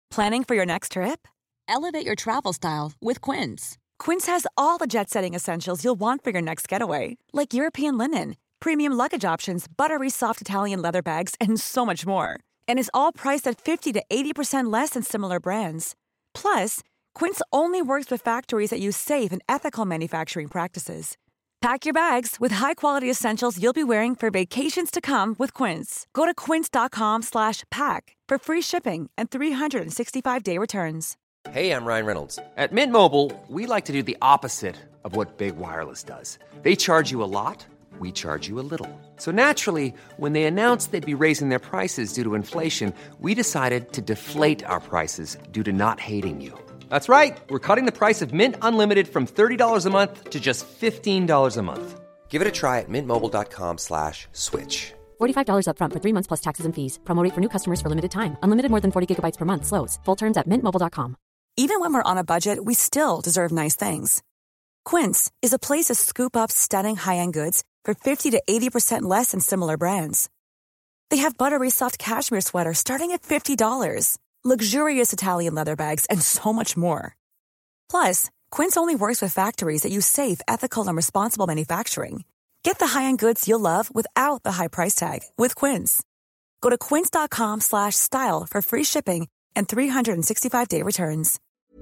Planning for your next trip? Elevate your travel style with Quince. Quince has all the jet-setting essentials you'll want for your next getaway, like European linen, premium luggage options, buttery soft Italian leather bags, and so much more. And is all priced at 50 to 80% less than similar brands. Plus, Quince only works with factories that use safe and ethical manufacturing practices. Pack your bags with high-quality essentials you'll be wearing for vacations to come with Quince. Go to quince.com/pack for free shipping and 365-day returns. Hey, I'm Ryan Reynolds. At Mint Mobile, we like to do the opposite of what Big Wireless does. They charge you a lot, we charge you a little. So naturally, when they announced they'd be raising their prices due to inflation, we decided to deflate our prices due to not hating you. That's right. We're cutting the price of Mint Unlimited from $30 a month to just $15 a month. Give it a try at mintmobile.com/switch. $45 up front for 3 months plus taxes and fees. Promo rate for new customers for limited time. Unlimited more than 40 gigabytes per month. Slows full terms at mintmobile.com. Even when we're on a budget, we still deserve nice things. Quince is a place to scoop up stunning high-end goods for 50 to 80% less than similar brands. They have buttery soft cashmere sweaters starting at $50, luxurious Italian leather bags, and so much more. Plus, Quince only works with factories that use safe, ethical, and responsible manufacturing. Get the high-end goods you'll love without the high price tag with Quince. Go to quince.com/style for free shipping and 365-day returns.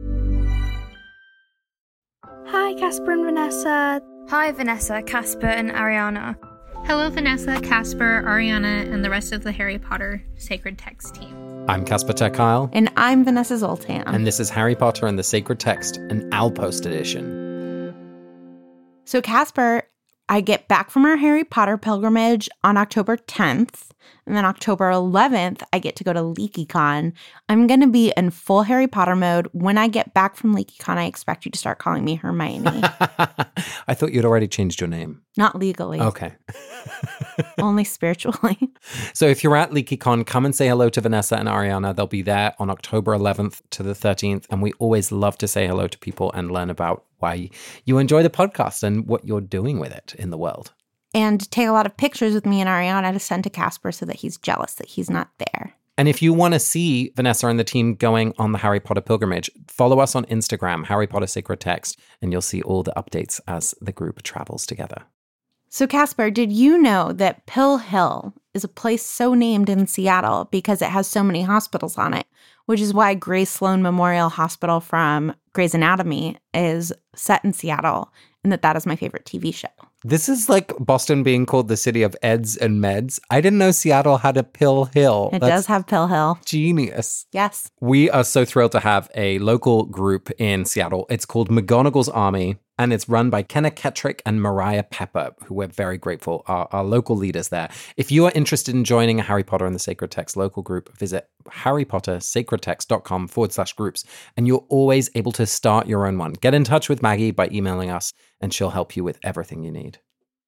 Hi, Casper and Vanessa. Hi, Vanessa, Casper, and Ariana. Hello, Vanessa, Casper, Ariana, and the rest of the Harry Potter Sacred Text team. I'm Casper ter Kuile. And I'm Vanessa Zoltan. And this is Harry Potter and the Sacred Text, an Outpost edition. So, Casper, I get back from our Harry Potter pilgrimage on October 10th. And then October 11th, I get to go to LeakyCon. I'm going to be in full Harry Potter mode. When I get back from LeakyCon, I expect you to start calling me Hermione. I thought you'd already changed your name. Not legally. Okay. Only spiritually. So if you're at LeakyCon, come and say hello to Vanessa and Ariana. They'll be there on October 11th to the 13th. And we always love to say hello to people and learn about why you enjoy the podcast and what you're doing with it in the world. And take a lot of pictures with me and Ariana to send to Casper so that he's jealous that he's not there. And if you want to see Vanessa and the team going on the Harry Potter pilgrimage, follow us on Instagram, Harry Potter Sacred Text, and you'll see all the updates as the group travels together. So, Casper, did you know that Pill Hill is a place so named in Seattle because it has so many hospitals on it, which is why Grace Sloan Memorial Hospital from Grey's Anatomy is set in Seattle, and that is my favorite TV show. This is like Boston being called the city of eds and meds. I didn't know Seattle had a Pill Hill. It does have Pill Hill. Genius. Yes. We are so thrilled to have a local group in Seattle. It's called McGonagall's Army, and it's run by Kenna Kettrick and Mariah Pepper, who we're very grateful are our local leaders there. If you are interested in joining a Harry Potter and the Sacred Text local group, visit harrypottersacredtext.com/groups, and you're always able to start your own one. Get in touch with Maggie by emailing us, and she'll help you with everything you need.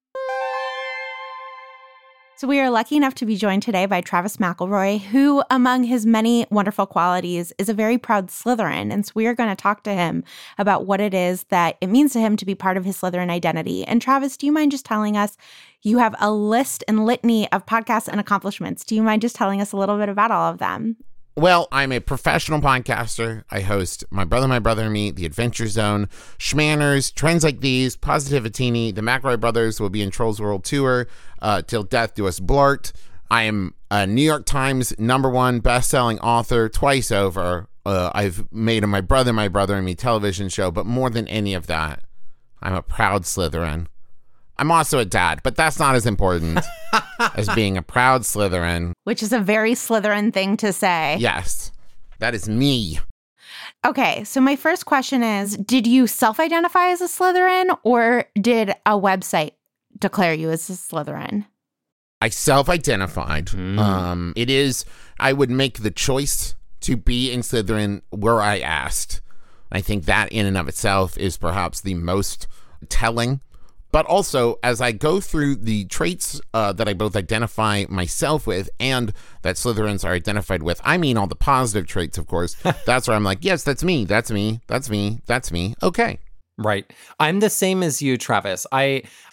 So we are lucky enough to be joined today by Travis McElroy, who, among his many wonderful qualities, is a very proud Slytherin. And so we are going to talk to him about what it is that it means to him to be part of his Slytherin identity. And Travis, do you mind just telling us, you have a list and litany of podcasts and accomplishments. Do you mind just telling us a little bit about all of them? Well, I'm a professional podcaster. I host My Brother and Me, The Adventure Zone, Schmanners, Trends Like These, Positivitini. The McElroy brothers will be in Trolls World Tour, Till Death Do Us Blart. I am a New York Times #1 best-selling author twice over. I've made a My Brother and Me television show, but more than any of that, I'm a proud Slytherin. I'm also a dad, but that's not as important as being a proud Slytherin. Which is a very Slytherin thing to say. Yes, that is me. Okay, so my first question is, did you self-identify as a Slytherin, or did a website declare you as a Slytherin? I self-identified. I would make the choice to be in Slytherin were I asked. I think that in and of itself is perhaps the most telling. But also, as I go through the traits that I both identify myself with and that Slytherins are identified with, I mean all the positive traits, of course. That's where I'm like, yes, that's me, that's me, that's me, that's me. Okay. Right. I'm the same as you, Travis.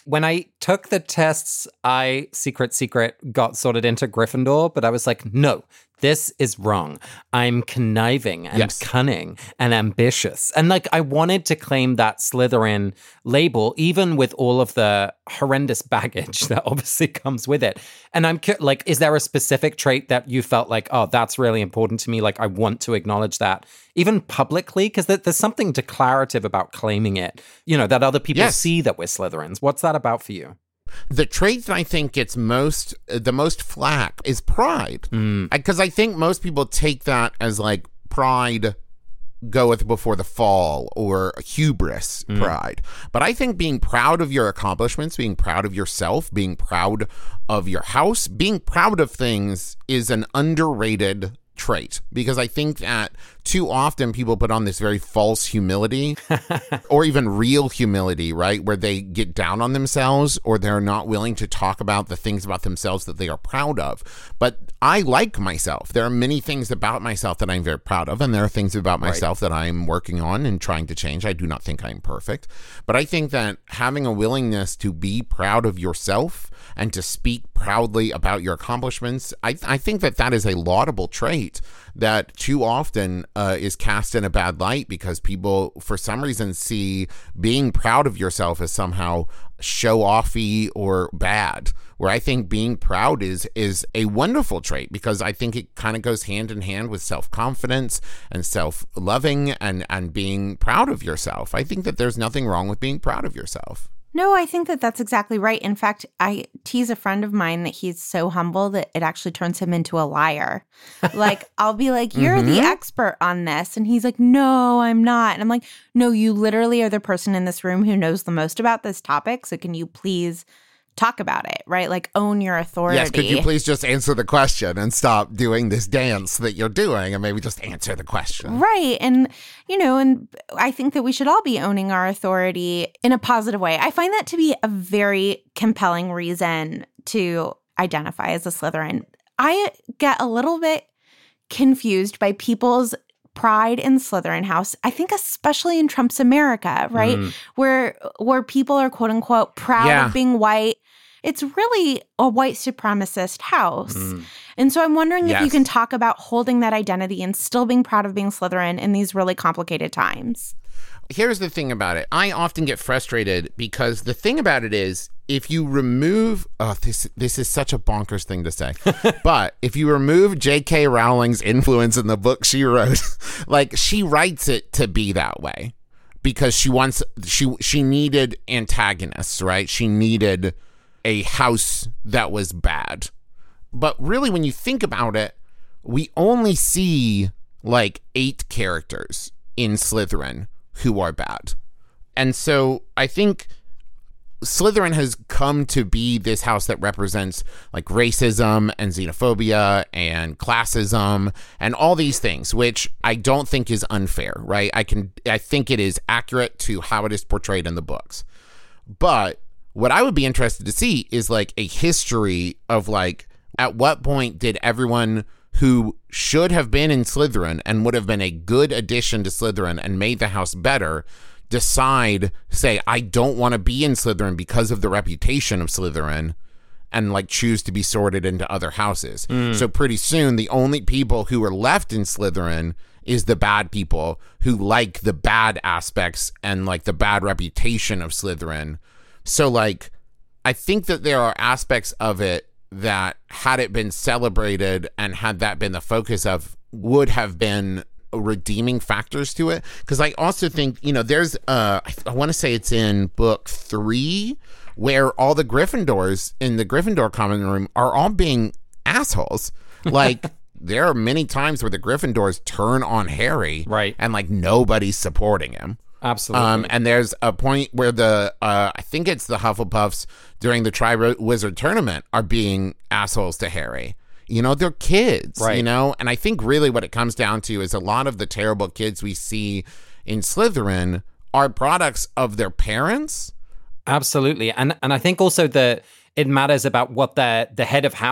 When I took the tests, I secret got sorted into Gryffindor, but I was like, no, this is wrong. I'm conniving and cunning and ambitious. And like, I wanted to claim that Slytherin label, even with all of the horrendous baggage that obviously comes with it. And I'm like, is there a specific trait that you felt like, oh, that's really important to me? Like, I want to acknowledge that, even publicly, because there's something declarative about claiming it, you know, that other people see that we're Slytherins. What's that about for you? The trait that I think gets the most flack is pride. Because I think most people take that as like pride goeth before the fall, or hubris pride. But I think being proud of your accomplishments, being proud of yourself, being proud of your house, being proud of things is an underrated trait, because I think that too often people put on this very false humility or even real humility, right? Where they get down on themselves, or they're not willing to talk about the things about themselves that they are proud of. But I like myself. There are many things about myself that I'm very proud of, and there are things about myself that I'm working on and trying to change. I do not think I'm perfect, but I think that having a willingness to be proud of yourself and to speak proudly about your accomplishments, I think that is a laudable trait that too often is cast in a bad light, because people, for some reason, see being proud of yourself as somehow show-offy or bad, where I think being proud is a wonderful trait, because I think it kind of goes hand in hand with self-confidence and self-loving and being proud of yourself. I think that there's nothing wrong with being proud of yourself. No, I think that that's exactly right. In fact, I tease a friend of mine that he's so humble that it actually turns him into a liar. Like, I'll be like, you're the expert on this. And he's like, no, I'm not. And I'm like, no, you literally are the person in this room who knows the most about this topic. So can you please talk about it, right? Like, own your authority. Yes, could you please just answer the question and stop doing this dance that you're doing, and maybe just answer the question. Right. And, you know, and I think that we should all be owning our authority in a positive way. I find that to be a very compelling reason to identify as a Slytherin. I get a little bit confused by people's pride in Slytherin house. I think especially in Trump's America, right? Where people are quote unquote proud of being white. It's really a white supremacist house. And so I'm wondering if you can talk about holding that identity and still being proud of being Slytherin in these really complicated times. Here's the thing about it. I often get frustrated because the thing about it is, if you remove, this is such a bonkers thing to say, but if you remove J.K. Rowling's influence in the book she wrote, like, she writes it to be that way because she needed antagonists, right? She needed a house that was bad. But really, when you think about it, we only see like 8 characters in Slytherin who are bad. And so I think Slytherin has come to be this house that represents like racism and xenophobia and classism and all these things, which I don't think is unfair, right? I think it is accurate to how it is portrayed in the books. But what I would be interested to see is like a history of like, at what point did everyone who should have been in Slytherin and would have been a good addition to Slytherin and made the house better say, I don't want to be in Slytherin because of the reputation of Slytherin, and like choose to be sorted into other houses. So pretty soon, the only people who are left in Slytherin is the bad people who like the bad aspects and like the bad reputation of Slytherin. So like, I think that there are aspects of it that, had it been celebrated and had that been the focus of, would have been redeeming factors to it. Because I also think, you know, there's I want to say it's in book 3 where all the Gryffindors in the Gryffindor common room are all being assholes. Like, there are many times where the Gryffindors turn on Harry, right, and like nobody's supporting him. Absolutely. And there's a point where I think it's the Hufflepuffs during the Triwizard Tournament are being assholes to Harry. You know, they're kids, right, you know? And I think really what it comes down to is a lot of the terrible kids we see in Slytherin are products of their parents. Absolutely. And I think also that it matters about what the head of house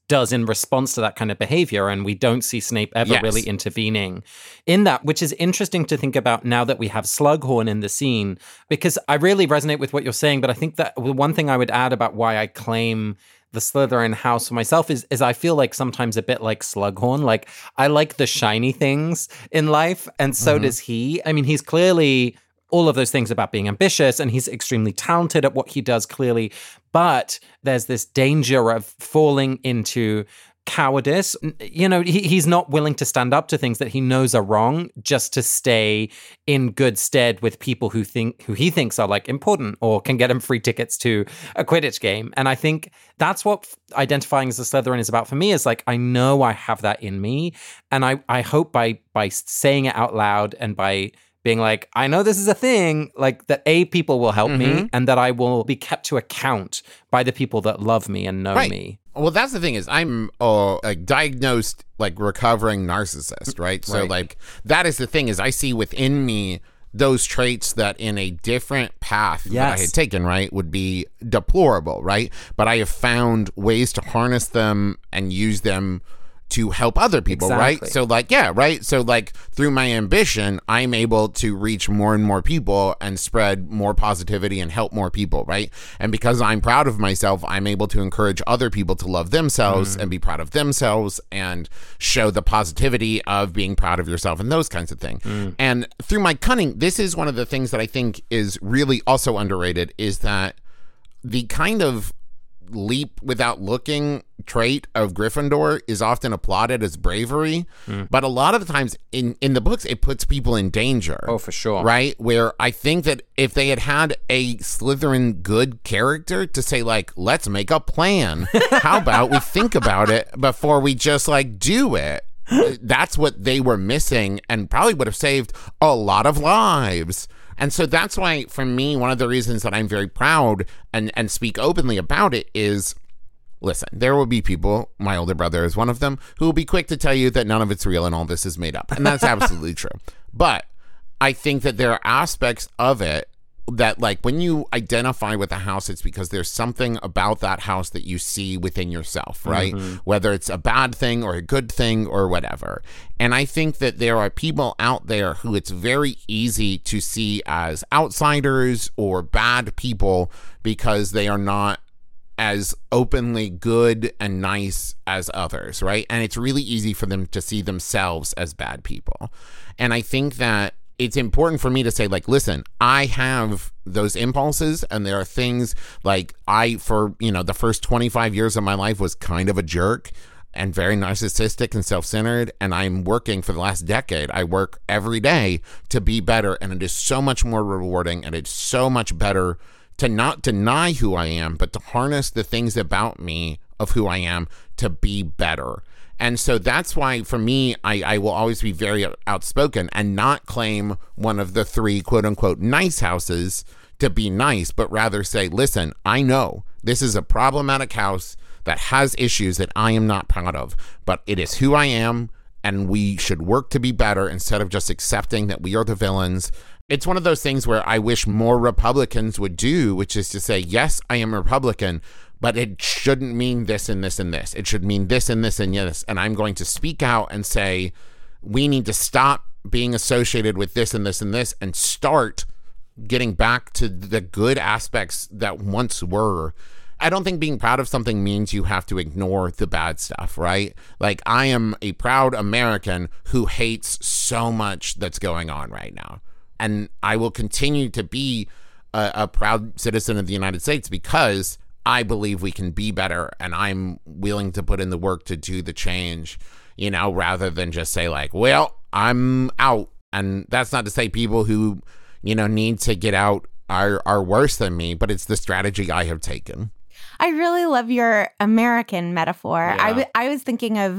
does in response to that kind of behavior. And we don't see Snape ever Yes. really intervening in that, which is interesting to think about now that we have Slughorn in the scene, because I really resonate with what you're saying. But I think that the one thing I would add about why I claim the Slytherin house for myself is I feel like sometimes a bit like Slughorn. Like, I like the shiny things in life, and so does he. I mean, he's clearly all of those things about being ambitious, and he's extremely talented at what he does, clearly. But there's this danger of falling into cowardice. You know, he's not willing to stand up to things that he knows are wrong just to stay in good stead with people who he thinks are like important or can get him free tickets to a Quidditch game. And I think that's what identifying as a Slytherin is about for me, is like, I know I have that in me. And I hope by saying it out loud and by being like, I know this is a thing, like that people will help me, and that I will be kept to account by the people that love me and know me. Well, that's the thing is I'm a diagnosed, like, recovering narcissist, right? So, like, that is the thing is I see within me those traits that in a different path that I had taken, right, would be deplorable, right? But I have found ways to harness them and use them to help other people, right? So like, yeah, right? So like through my ambition, I'm able to reach more and more people and spread more positivity and help more people, right? And because I'm proud of myself, I'm able to encourage other people to love themselves and be proud of themselves and show the positivity of being proud of yourself and those kinds of things. And through my cunning, this is one of the things that I think is really also underrated, is that the kind of leap without looking trait of Gryffindor is often applauded as bravery, but a lot of the times in the books it puts people in danger. Oh, for sure. Right? Where I think that if they had a Slytherin good character to say, like, let's make a plan, how about we think about it before we just like do it, that's what they were missing and probably would have saved a lot of lives. And so that's why, for me, one of the reasons that I'm very proud and speak openly about it is, listen, there will be people, my older brother is one of them, who will be quick to tell you that none of it's real and all this is made up. And that's absolutely true. But I think that there are aspects of it that, like, when you identify with a house, it's because there's something about that house that you see within yourself, right? Whether it's a bad thing or a good thing or whatever. And I think that there are people out there who it's very easy to see as outsiders or bad people because they are not as openly good and nice as others, right? And it's really easy for them to see themselves as bad people. And I think that it's important for me to say, like, listen, I have those impulses, and there are things like for the first 25 years of my life was kind of a jerk and very narcissistic and self-centered, and I'm working for the last decade. I work every day to be better, and it is so much more rewarding, and it's so much better to not deny who I am, but to harness the things about me of who I am to be better. And so that's why, for me, I will always be very outspoken and not claim one of the three quote-unquote nice houses to be nice, but rather say, listen, I know this is a problematic house that has issues that I am not proud of, but it is who I am, and we should work to be better instead of just accepting that we are the villains. It's one of those things where I wish more Republicans would do, which is to say, yes, I am a Republican, but it shouldn't mean this and this and this. It should mean this and this and this. And I'm going to speak out and say, we need to stop being associated with this and this and this and start getting back to the good aspects that once were. I don't think being proud of something means you have to ignore the bad stuff, right? Like, I am a proud American who hates so much that's going on right now. And I will continue to be a proud citizen of the United States because I believe we can be better, and I'm willing to put in the work to do the change, rather than just say, like, well, I'm out. And that's not to say people who, need to get out are worse than me, but it's the strategy I have taken. I really love your American metaphor. Yeah. I was thinking of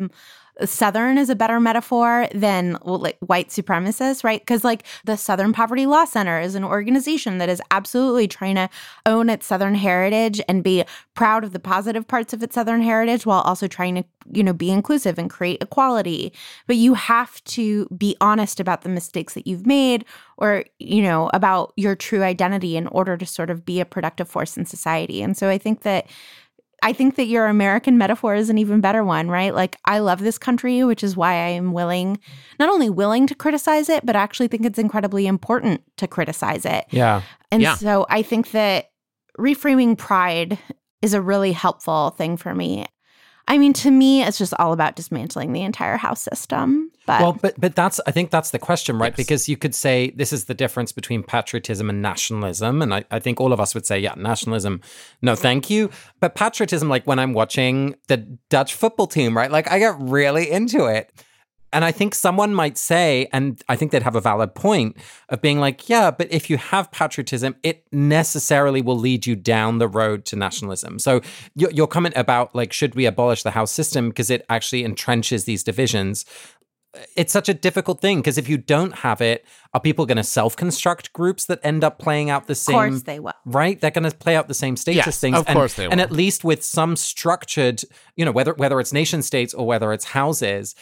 Southern is a better metaphor than like white supremacists, right? Because like the Southern Poverty Law Center is an organization that is absolutely trying to own its Southern heritage and be proud of the positive parts of its Southern heritage while also trying to, be inclusive and create equality. But you have to be honest about the mistakes that you've made or, about your true identity in order to sort of be a productive force in society. And so I think that I think that your American metaphor is an even better one, right? Like, I love this country, which is why I am not only willing to criticize it, but actually think it's incredibly important to criticize it. Yeah. And so I think that reframing pride is a really helpful thing for me. I mean, to me, it's just all about dismantling the entire house system. But I think that's the question, right? Yes. Because you could say this is the difference between patriotism and nationalism. And I think all of us would say, yeah, nationalism, no, thank you. But patriotism, like when I'm watching the Dutch football team, right? Like I get really into it. And I think someone might say, and I think they'd have a valid point of being like, yeah, but if you have patriotism, it necessarily will lead you down the road to nationalism. So your comment about like, should we abolish the house system because it actually entrenches these divisions? It's such a difficult thing because if you don't have it, are people going to self-construct groups that end up playing out the same? Of course they will. Right? They're going to play out the same status things. Of course they will. And at least with some structured, whether it's nation states or whether it's houses,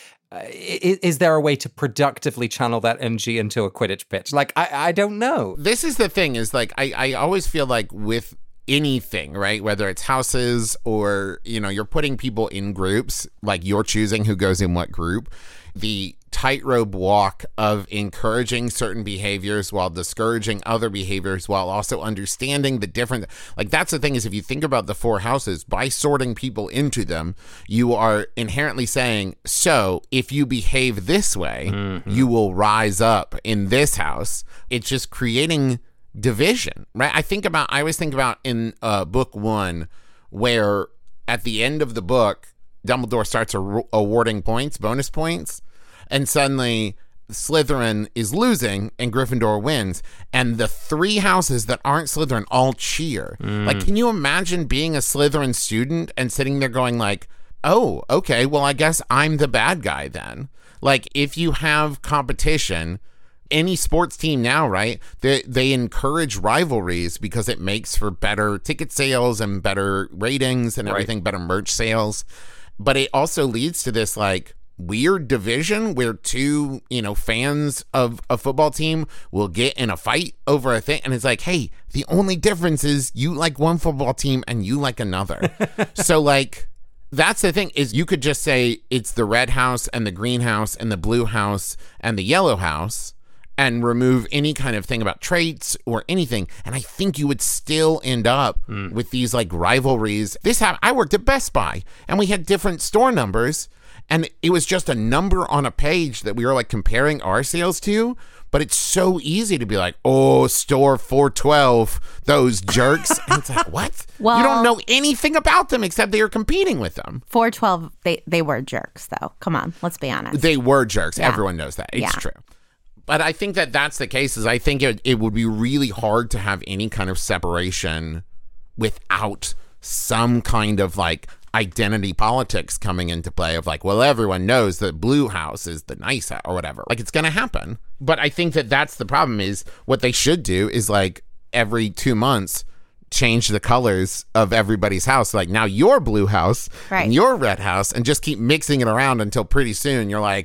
is there a way to productively channel that energy into a Quidditch pitch? Like, I don't know. This is the thing is like, I always feel like with anything, right? Whether it's houses or, you're putting people in groups, like you're choosing who goes in what group. The tightrope walk of encouraging certain behaviors while discouraging other behaviors while also understanding the different, like that's the thing is if you think about the four houses, by sorting people into them, you are inherently saying, so if you behave this way, you will rise up in this house. It's just creating division, right? I always think about in book 1 where at the end of the book, Dumbledore starts awarding bonus points, and suddenly Slytherin is losing and Gryffindor wins, and the 3 houses that aren't Slytherin all cheer. Like, can you imagine being a Slytherin student and sitting there going like, oh, okay, well, I guess I'm the bad guy then. Like, if you have competition, any sports team now, right, they encourage rivalries because it makes for better ticket sales and better ratings and everything, better merch sales. But it also leads to this like weird division where 2, fans of a football team will get in a fight over a thing. And it's like, hey, the only difference is you like one football team and you like another. So like, that's the thing is you could just say it's the red house and the green house and the blue house and the yellow house and remove any kind of thing about traits or anything. And I think you would still end up with these like rivalries. I worked at Best Buy and we had different store numbers and it was just a number on a page that we were like comparing our sales to. But it's so easy to be like, oh, store 412, those jerks. And it's like, what? Well, you don't know anything about them except they are competing with them. 412, they were jerks though. Come on, let's be honest. They were jerks. Yeah. Everyone knows that. It's true. But I think that that's the case. Is I think it would be really hard to have any kind of separation without some kind of like identity politics coming into play of like, well, everyone knows that blue house is the nice house or whatever. Like it's going to happen. But I think that that's the problem is what they should do is like every 2 months change the colors of everybody's house. Like now your blue house and your red house and just keep mixing it around until pretty soon you're like,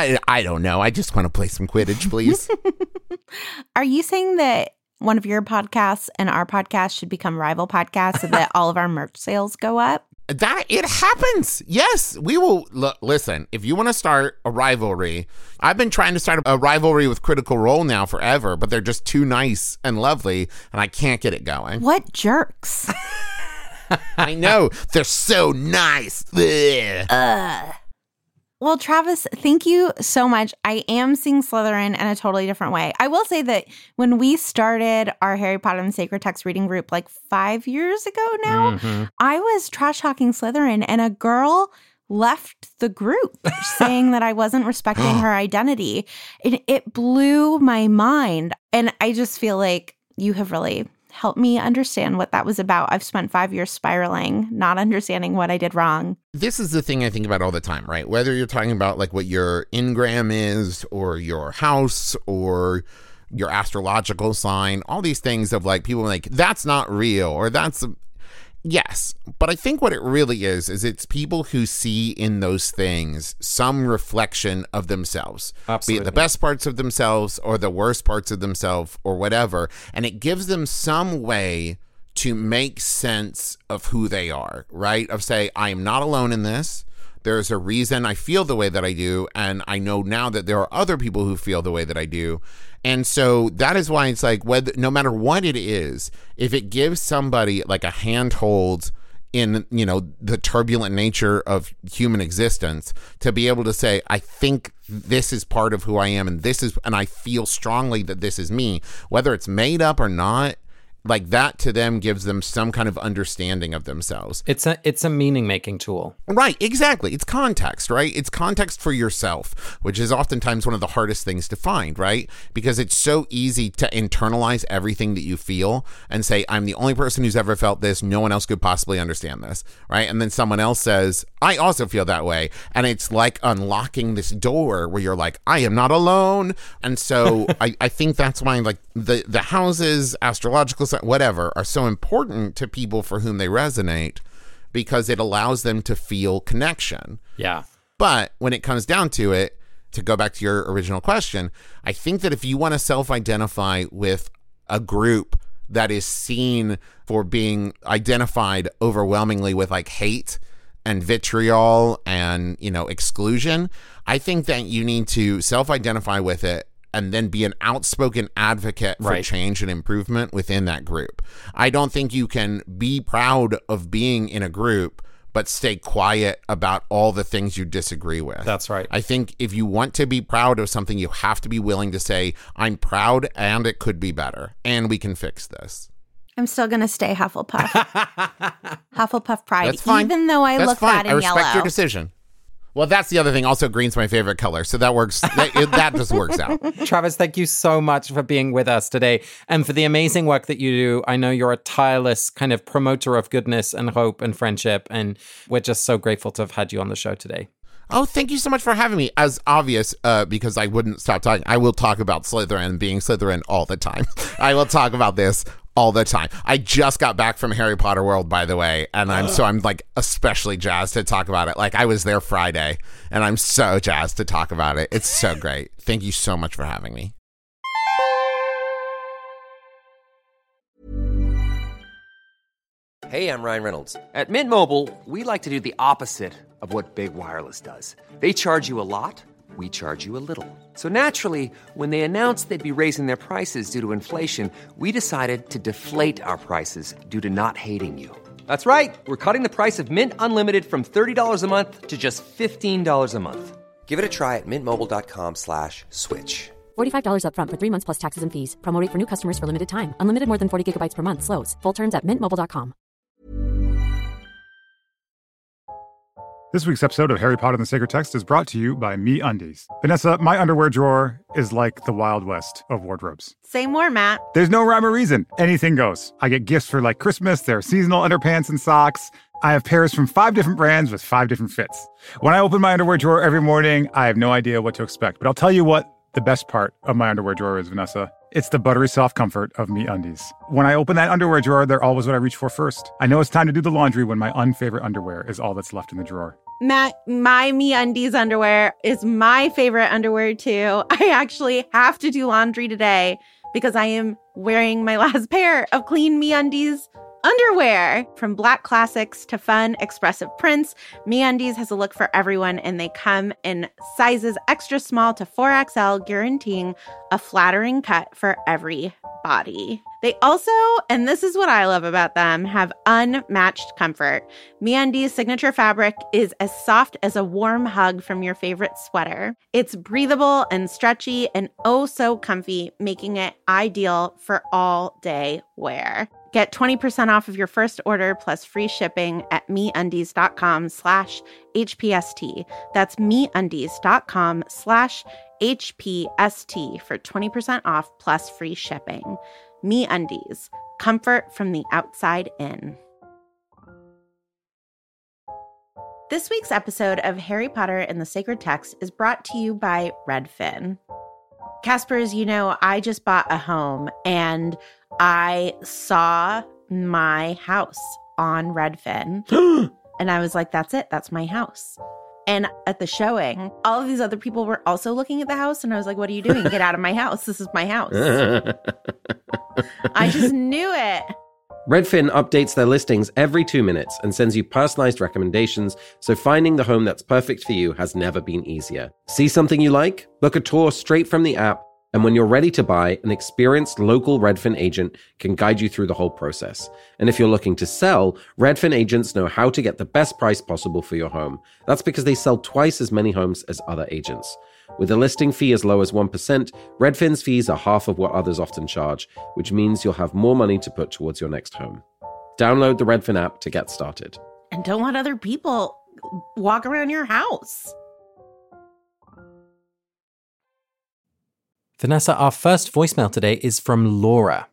I don't know. I just want to play some Quidditch, please. Are you saying that one of your podcasts and our podcast should become rival podcasts so that all of our merch sales go up? That it happens. Yes, we will. Listen, if you want to start a rivalry, I've been trying to start a rivalry with Critical Role now forever, but they're just too nice and lovely, and I can't get it going. What jerks? I know. They're so nice. Well, Travis, thank you so much. I am seeing Slytherin in a totally different way. I will say that when we started our Harry Potter and the Sacred Text reading group like 5 years ago now, I was trash-talking Slytherin and a girl left the group saying that I wasn't respecting her identity. It blew my mind. And I just feel like you have really helped me understand what that was about. I've spent 5 years spiraling, not understanding what I did wrong. This is the thing I think about all the time, right? Whether you're talking about like what your engram is or your house or your astrological sign, all these things of like people like, that's not real or that's... Yes, but I think what it really is it's people who see in those things some reflection of themselves. Absolutely. Be it the best parts of themselves or the worst parts of themselves or whatever. And it gives them some way to make sense of who they are, right? Of say, I am not alone in this. There's a reason I feel the way that I do. And I know now that there are other people who feel the way that I do. And so that is why it's like, whether, no matter what it is, if it gives somebody like a handhold in, you know, the turbulent nature of human existence, to be able to say, I think this is part of who I am, and I feel strongly that this is me, whether it's made up or not, like that to them gives them some kind of understanding of themselves. It's a meaning-making tool. Right, exactly. It's context, right? It's context for yourself, which is oftentimes one of the hardest things to find, right? Because it's so easy to internalize everything that you feel and say, I'm the only person who's ever felt this. No one else could possibly understand this, right? And then someone else says, I also feel that way. And it's like unlocking this door where you're like, I am not alone. And so I think that's why like the houses, astrological, whatever, are so important to people for whom they resonate, because it allows them to feel connection. Yeah. But when it comes down to it, to go back to your original question, I think that if you want to self-identify with a group that is seen for being identified overwhelmingly with like hate and vitriol and, you know, exclusion, I think that you need to self-identify with it and then be an outspoken advocate for change and improvement within that group. I don't think you can be proud of being in a group but stay quiet about all the things you disagree with. That's right. I think if you want to be proud of something, you have to be willing to say, I'm proud and it could be better, and we can fix this. I'm still going to stay Hufflepuff. Hufflepuff pride, That's fine. Even though I look bad in yellow. I respect your decision. Well, that's the other thing. Also, green's my favorite color, so that works. That just works out. Travis, thank you so much for being with us today and for the amazing work that you do. I know you're a tireless kind of promoter of goodness and hope and friendship, and we're just so grateful to have had you on the show today. Oh, thank you so much for having me. As obvious, because I wouldn't stop talking, I will talk about Slytherin being Slytherin all the time. I will talk about this all the time. I just got back from Harry Potter World, by the way, and I'm like especially jazzed to talk about it. Like I was there Friday, and I'm so jazzed to talk about it. It's so great. Thank you so much for having me. Hey, I'm Ryan Reynolds. At Mint Mobile, we like to do the opposite of what Big Wireless does. They charge you a lot, we charge you a little. So naturally, when they announced they'd be raising their prices due to inflation, we decided to deflate our prices due to not hating you. That's right. We're cutting the price of Mint Unlimited from $30 a month to just $15 a month. Give it a try at mintmobile.com/switch. $45 up front for 3 months plus taxes and fees. Promo rate for new customers for limited time. Unlimited more than 40 gigabytes per month. Slows full terms at mintmobile.com. This week's episode of Harry Potter and the Sacred Text is brought to you by MeUndies. Vanessa, my underwear drawer is like the Wild West of wardrobes. Say more, Matt. There's no rhyme or reason. Anything goes. I get gifts for like Christmas. There are seasonal underpants and socks. I have pairs from 5 different brands with 5 different fits. When I open my underwear drawer every morning, I have no idea what to expect. But I'll tell you what the best part of my underwear drawer is, Vanessa. It's the buttery soft comfort of MeUndies. When I open that underwear drawer, they're always what I reach for first. I know it's time to do the laundry when my unfavorite underwear is all that's left in the drawer. Matt, my MeUndies underwear is my favorite underwear too. I actually have to do laundry today because I am wearing my last pair of clean MeUndies underwear. From black classics to fun, expressive prints, MeUndies has a look for everyone, and they come in sizes extra small to 4XL, guaranteeing a flattering cut for every body. They also, and this is what I love about them, have unmatched comfort. MeUndies' signature fabric is as soft as a warm hug from your favorite sweater. It's breathable and stretchy and oh so comfy, making it ideal for all-day wear. Get 20% off of your first order plus free shipping at MeUndies.com/HPST. That's MeUndies.com/HPST for 20% off plus free shipping. MeUndies, comfort from the outside in. This week's episode of Harry Potter and the Sacred Text is brought to you by Redfin. Casper, as you know, I just bought a home and I saw my house on Redfin and I was like, that's it. That's my house. And at the showing, all of these other people were also looking at the house. And I was like, what are you doing? Get out of my house. This is my house. I just knew it. Redfin updates their listings every 2 minutes and sends you personalized recommendations, so finding the home that's perfect for you has never been easier. See something you like? Book a tour straight from the app, and when you're ready to buy, an experienced local Redfin agent can guide you through the whole process. And if you're looking to sell, Redfin agents know how to get the best price possible for your home. That's because they sell twice as many homes as other agents. With a listing fee as low as 1%, Redfin's fees are half of what others often charge, which means you'll have more money to put towards your next home. Download the Redfin app to get started. And don't let other people walk around your house. Vanessa, our first voicemail today is from Laura.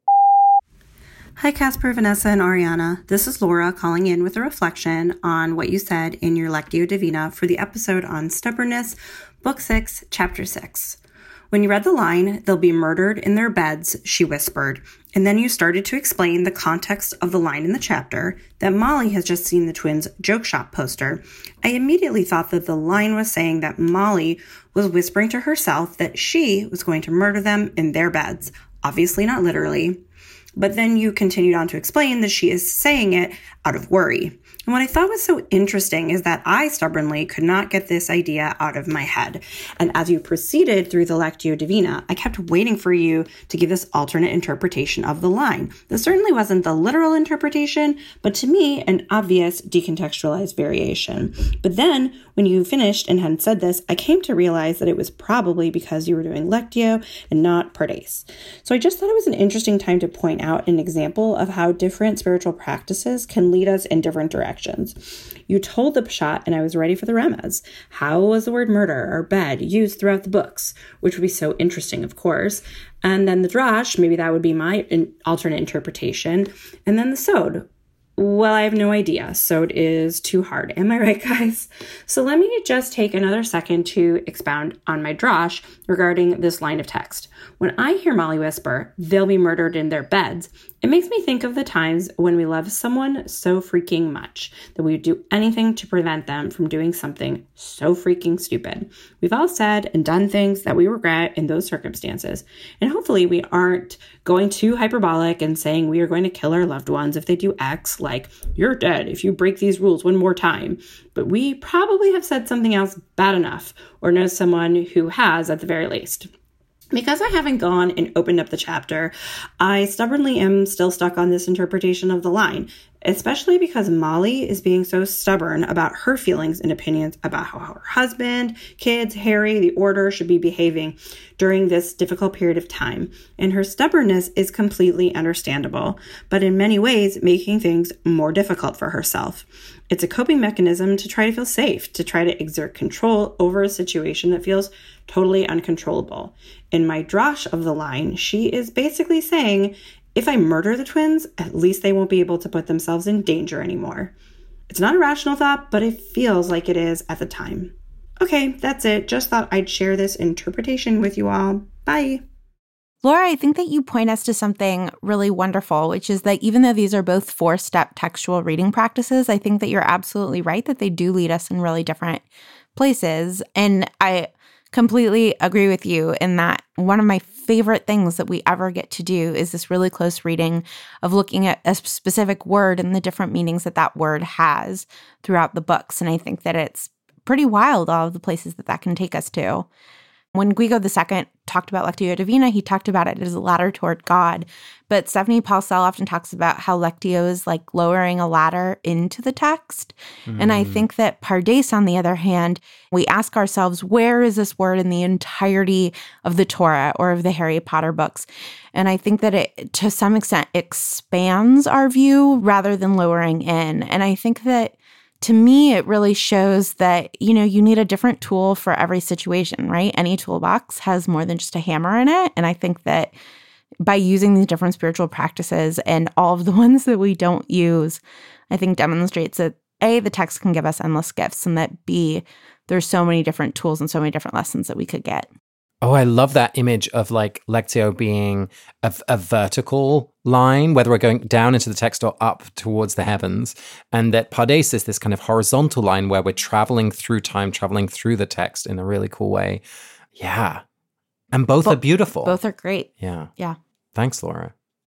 Hi, Casper, Vanessa, and Ariana. This is Laura calling in with a reflection on what you said in your Lectio Divina for the episode on stubbornness, Book 6, Chapter 6. When you read the line, "They'll be murdered in their beds," she whispered, and then you started to explain the context of the line in the chapter, that Molly has just seen the twins' joke shop poster. I immediately thought that the line was saying that Molly was whispering to herself that she was going to murder them in their beds. Obviously not literally. But then you continued on to explain that she is saying it out of worry. And what I thought was so interesting is that I stubbornly could not get this idea out of my head. And as you proceeded through the Lectio Divina, I kept waiting for you to give this alternate interpretation of the line. This certainly wasn't the literal interpretation, but to me, an obvious decontextualized variation. But then, when you finished and had said this, I came to realize that it was probably because you were doing Lectio and not Pardes. So I just thought it was an interesting time to point out an example of how different spiritual practices can lead us in different directions. You told the Peshat, and I was ready for the Remez. How was the word murder or bed used throughout the books? Which would be so interesting, of course. And then the Drash, maybe that would be my alternate interpretation. And then the Sod. Well, I have no idea. Sod is too hard. Am I right, guys? So let me just take another second to expound on my drash regarding this line of text. When I hear Molly whisper, "They'll be murdered in their beds," it makes me think of the times when we love someone so freaking much that we would do anything to prevent them from doing something so freaking stupid. We've all said and done things that we regret in those circumstances. And hopefully we aren't going too hyperbolic and saying we are going to kill our loved ones if they do X, like, "You're dead if you break these rules one more time." But we probably have said something else bad enough, or know someone who has at the very least. Because I haven't gone and opened up the chapter, I stubbornly am still stuck on this interpretation of the line, especially because Molly is being so stubborn about her feelings and opinions about how her husband, kids, Harry, the Order should be behaving during this difficult period of time. And her stubbornness is completely understandable, but in many ways making things more difficult for herself. It's a coping mechanism to try to feel safe, to try to exert control over a situation that feels totally uncontrollable. In my drash of the line, she is basically saying, if I murder the twins, at least they won't be able to put themselves in danger anymore. It's not a rational thought, but it feels like it is at the time. Okay, that's it. Just thought I'd share this interpretation with you all. Bye. Laura, I think that you point us to something really wonderful, which is that even though these are both 4-step textual reading practices, I think that you're absolutely right that they do lead us in really different places. And I completely agree with you in that one of my favorite things that we ever get to do is this really close reading of looking at a specific word and the different meanings that that word has throughout the books. And I think that it's pretty wild, all of the places that that can take us to. When Guido II talked about Lectio Divina, he talked about it as a ladder toward God. But Stephanie Paulsell often talks about how Lectio is like lowering a ladder into the text. And I think that Pardes, on the other hand, we ask ourselves, where is this word in the entirety of the Torah or of the Harry Potter books? And I think that it, to some extent, expands our view rather than lowering in. And I think that to me, it really shows that, you know, you need a different tool for every situation, right? Any toolbox has more than just a hammer in it. And I think that by using these different spiritual practices and all of the ones that we don't use, I think demonstrates that A, the text can give us endless gifts, and that B, there's so many different tools and so many different lessons that we could get. Oh, I love that image of like Lectio being a vertical line, whether we're going down into the text or up towards the heavens. And that Pardes is this kind of horizontal line where we're traveling through time, traveling through the text in a really cool way. Yeah. And both are beautiful. Both are great. Yeah. Yeah. Thanks, Laura.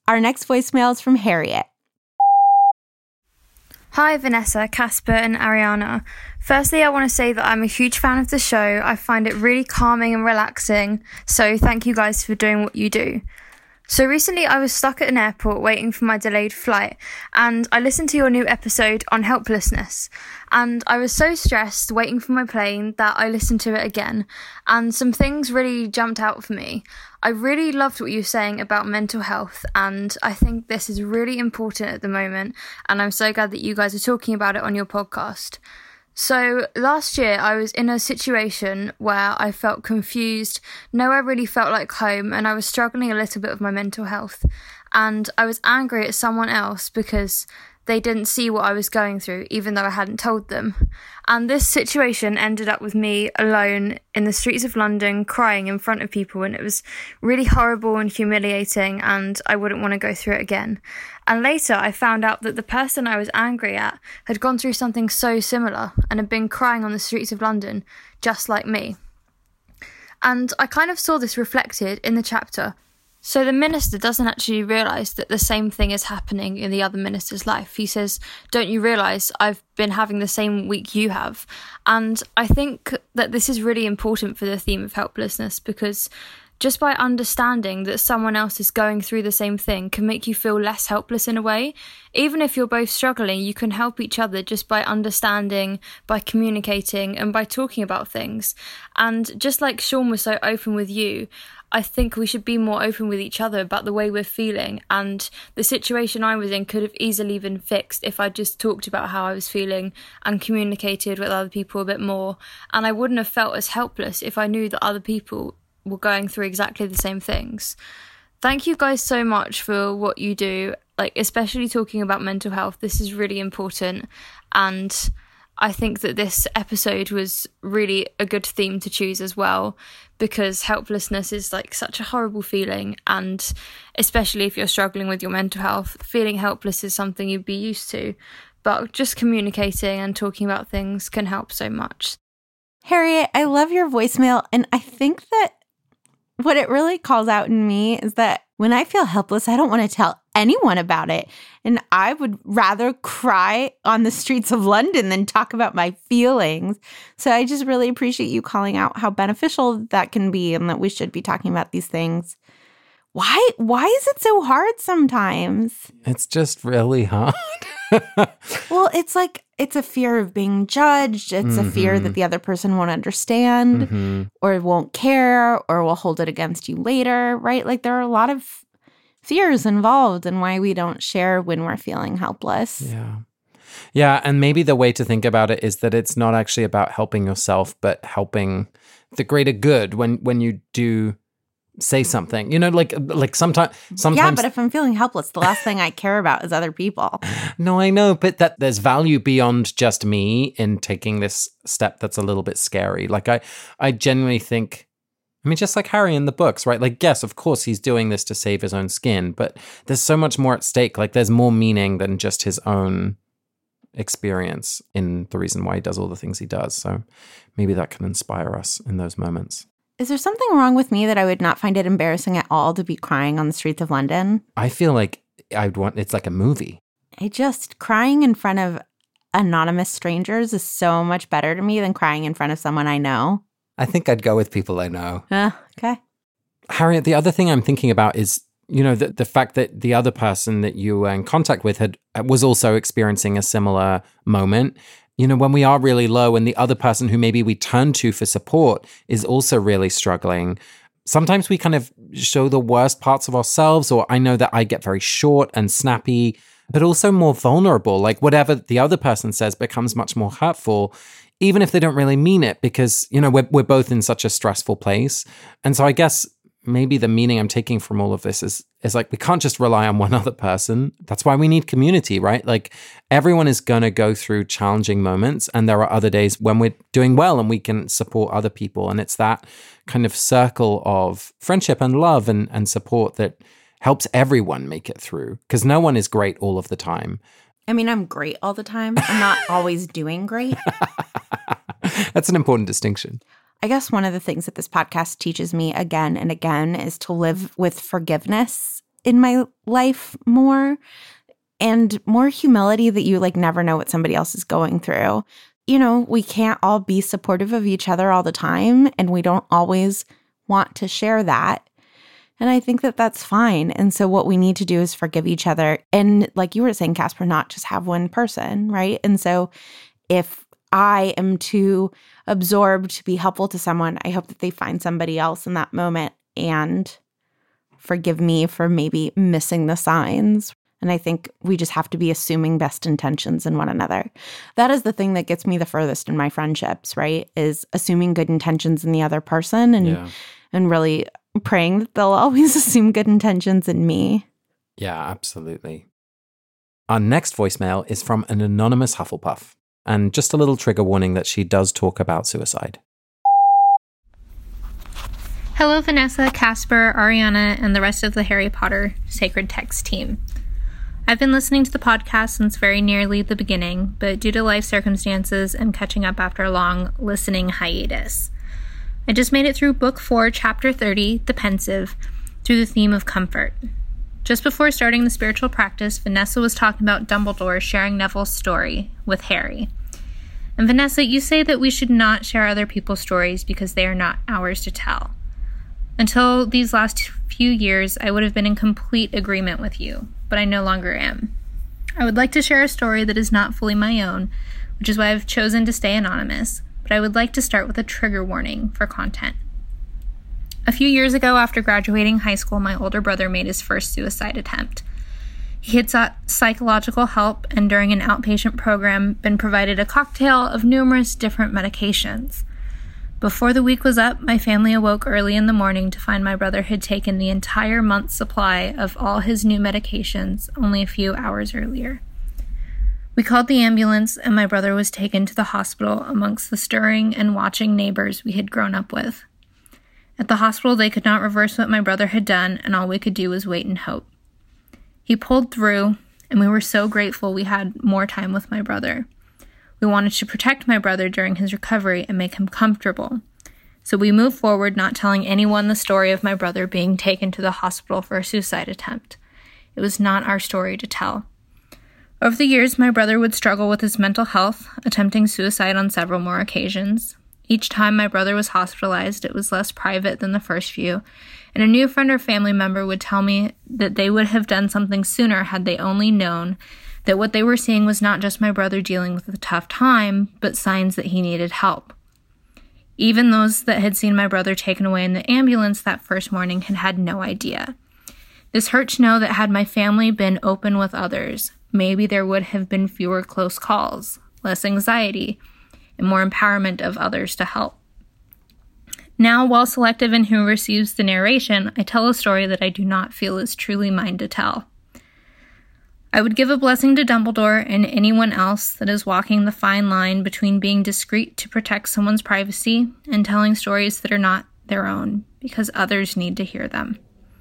Our next voicemail is from Harriet. Hi Vanessa, Casper and Ariana. Firstly, I want to say that I'm a huge fan of the show. I find it really calming and relaxing, so thank you guys for doing what you do. So recently I was stuck at an airport waiting for my delayed flight, and I listened to your new episode on helplessness, and I was so stressed waiting for my plane that I listened to it again, and some things really jumped out for me. I really loved what you were saying about mental health, and I think this is really important at the moment, and I'm so glad that you guys are talking about it on your podcast. So last year I was in a situation where I felt confused, nowhere really felt like home, and I was struggling a little bit with my mental health. And I was angry at someone else because they didn't see what I was going through, even though I hadn't told them. And this situation ended up with me alone in the streets of London, crying in front of people, and it was really horrible and humiliating, and I wouldn't want to go through it again. And later I found out that the person I was angry at had gone through something so similar and had been crying on the streets of London, just like me. And I kind of saw this reflected in the chapter. So the minister doesn't actually realise that the same thing is happening in the other minister's life. He says, "Don't you realise I've been having the same week you have?" And I think that this is really important for the theme of helplessness, because just by understanding that someone else is going through the same thing can make you feel less helpless in a way. Even if you're both struggling, you can help each other just by understanding, by communicating, and by talking about things. And just like Sean was so open with you, I think we should be more open with each other about the way we're feeling. And the situation I was in could have easily been fixed if I just talked about how I was feeling and communicated with other people a bit more. And I wouldn't have felt as helpless if I knew that other people were going through exactly the same things. Thank you guys so much for what you do, like especially talking about mental health. This is really important, and I think that this episode was really a good theme to choose as well, because helplessness is like such a horrible feeling, and especially if you're struggling with your mental health, feeling helpless is something you'd be used to, but just communicating and talking about things can help so much. Harriet, I love your voicemail, and I think that what it really calls out in me is that when I feel helpless, I don't want to tell anyone about it. And I would rather cry on the streets of London than talk about my feelings. So I just really appreciate you calling out how beneficial that can be and that we should be talking about these things. Why is it so hard sometimes? It's just really hard. Well, it's like it's a fear of being judged. It's a fear that the other person won't understand or won't care or will hold it against you later, right? Like there are a lot of fears involved in why we don't share when we're feeling helpless. Yeah. Yeah, and maybe the way to think about it is that it's not actually about helping yourself, but helping the greater good when you do say something, you know, like sometimes. Yeah, but if I'm feeling helpless, the last thing I care about is other people. No, I know, but that there's value beyond just me in taking this step that's a little bit scary. Like I genuinely think, I mean, just like Harry in the books, right? Like, yes, of course he's doing this to save his own skin, but there's so much more at stake. Like there's more meaning than just his own experience in the reason why he does all the things he does. So maybe that can inspire us in those moments. Is there something wrong with me that I would not find it embarrassing at all to be crying on the streets of London? I feel like it's like a movie. Crying in front of anonymous strangers is so much better to me than crying in front of someone I know. I think I'd go with people I know. Okay. Harriet, the other thing I'm thinking about is, you know, the fact that the other person that you were in contact with was also experiencing a similar moment. You know, when we are really low and the other person who maybe we turn to for support is also really struggling, sometimes we kind of show the worst parts of ourselves, or I know that I get very short and snappy, but also more vulnerable. Like whatever the other person says becomes much more hurtful, even if they don't really mean it, because, you know, we're both in such a stressful place. And so I guess maybe the meaning I'm taking from all of this is like, we can't just rely on one other person. That's why we need community, right? Like everyone is going to go through challenging moments, and there are other days when we're doing well and we can support other people. And it's that kind of circle of friendship and love and support that helps everyone make it through, because no one is great all of the time. I mean, I'm great all the time. I'm not always doing great. That's an important distinction. I guess one of the things that this podcast teaches me again and again is to live with forgiveness in my life more, and more humility that you like never know what somebody else is going through. You know, we can't all be supportive of each other all the time, and we don't always want to share that. And I think that that's fine. And so what we need to do is forgive each other. And like you were saying, Casper, not just have one person, right? And so if I am too absorbed to be helpful to someone, I hope that they find somebody else in that moment and forgive me for maybe missing the signs. And I think we just have to be assuming best intentions in one another. That is the thing that gets me the furthest in my friendships, right? Is assuming good intentions in the other person and really praying that they'll always assume good intentions in me. Yeah, absolutely. Our next voicemail is from an anonymous Hufflepuff. And just a little trigger warning that she does talk about suicide. Hello, Vanessa, Casper, Ariana, and the rest of the Harry Potter Sacred Text team. I've been listening to the podcast since very nearly the beginning, but due to life circumstances, I'm catching up after a long listening hiatus. I just made it through Book 4, Chapter 30, The Pensive, through the theme of comfort. Just before starting the spiritual practice, Vanessa was talking about Dumbledore sharing Neville's story with Harry. And Vanessa, you say that we should not share other people's stories because they are not ours to tell. Until these last few years, I would have been in complete agreement with you, but I no longer am. I would like to share a story that is not fully my own, which is why I've chosen to stay anonymous, but I would like to start with a trigger warning for content. A few years ago, after graduating high school, my older brother made his first suicide attempt. He had sought psychological help and during an outpatient program been provided a cocktail of numerous different medications. Before the week was up, my family awoke early in the morning to find my brother had taken the entire month's supply of all his new medications only a few hours earlier. We called the ambulance, and my brother was taken to the hospital amongst the stirring and watching neighbors we had grown up with. At the hospital, they could not reverse what my brother had done, and all we could do was wait and hope. He pulled through, and we were so grateful we had more time with my brother. We wanted to protect my brother during his recovery and make him comfortable. So we moved forward, not telling anyone the story of my brother being taken to the hospital for a suicide attempt. It was not our story to tell. Over the years, my brother would struggle with his mental health, attempting suicide on several more occasions. Each time my brother was hospitalized, it was less private than the first few, and a new friend or family member would tell me that they would have done something sooner had they only known that what they were seeing was not just my brother dealing with a tough time, but signs that he needed help. Even those that had seen my brother taken away in the ambulance that first morning had had no idea. This hurt to know that had my family been open with others, maybe there would have been fewer close calls, less anxiety, and more empowerment of others to help. Now, while selective in who receives the narration, I tell a story that I do not feel is truly mine to tell. I would give a blessing to Dumbledore and anyone else that is walking the fine line between being discreet to protect someone's privacy and telling stories that are not their own because others need to hear them.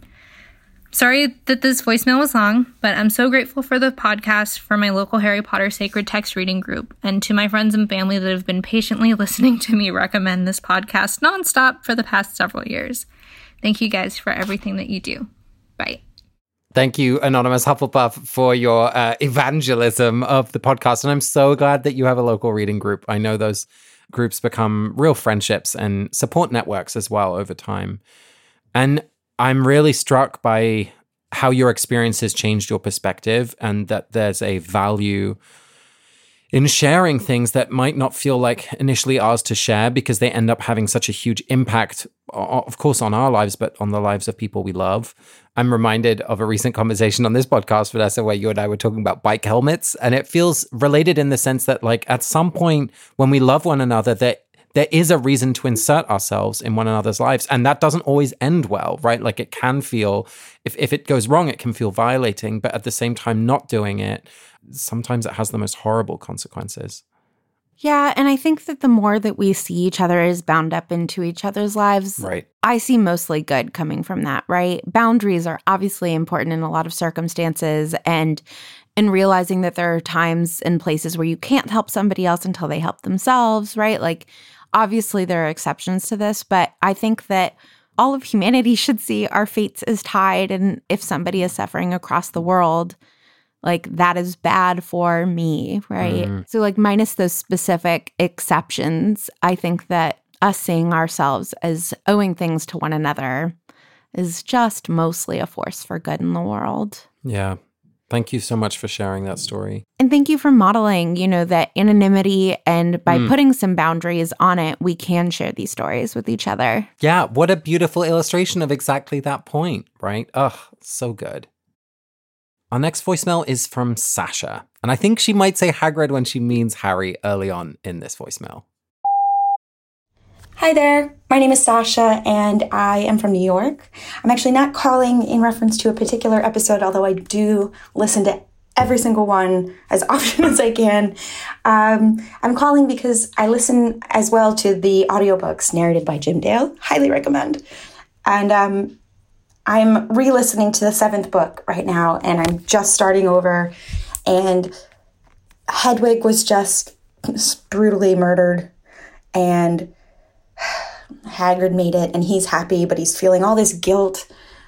Sorry that this voicemail was long, but I'm so grateful for the podcast, for my local Harry Potter Sacred Text reading group, and to my friends and family that have been patiently listening to me recommend this podcast nonstop for the past several years. Thank you guys for everything that you do. Bye. Thank you, Anonymous Hufflepuff, for your evangelism of the podcast. And I'm so glad that you have a local reading group. I know those groups become real friendships and support networks as well over time. And I'm really struck by how your experiences changed your perspective and that there's a value in sharing things that might not feel like initially ours to share because they end up having such a huge impact, of course, on our lives, but on the lives of people we love. I'm reminded of a recent conversation on this podcast, Vanessa, where you and I were talking about bike helmets, and it feels related in the sense that, like, at some point when we love one another, there is a reason to insert ourselves in one another's lives. And that doesn't always end well, right? Like it can feel, if it goes wrong, it can feel violating, but at the same time, not doing it, sometimes it has the most horrible consequences. Yeah, and I think that the more that we see each other as bound up into each other's lives, right, I see mostly good coming from that, right? Boundaries are obviously important in a lot of circumstances, and in realizing that there are times and places where you can't help somebody else until they help themselves, right? Like, obviously there are exceptions to this, but I think that all of humanity should see our fates as tied. And if somebody is suffering across the world, like that is bad for me, right? So like minus those specific exceptions, I think that us seeing ourselves as owing things to one another is just mostly a force for good in the world. Yeah. Thank you so much for sharing that story. And thank you for modeling, that anonymity, and by putting some boundaries on it, we can share these stories with each other. Yeah, what a beautiful illustration of exactly that point, right? Ugh, so good. Our next voicemail is from Sasha, and I think she might say Hagrid when she means Harry early on in this voicemail. Hi there, my name is Sasha and I am from New York. I'm actually not calling in reference to a particular episode, although I do listen to every single one as often as I can. I'm calling because I listen as well to the audiobooks narrated by Jim Dale. Highly recommend. And I'm re-listening to the 7th book right now, and I'm just starting over. And Hedwig was just brutally murdered, and Hagrid made it, and he's happy, but he's feeling all this guilt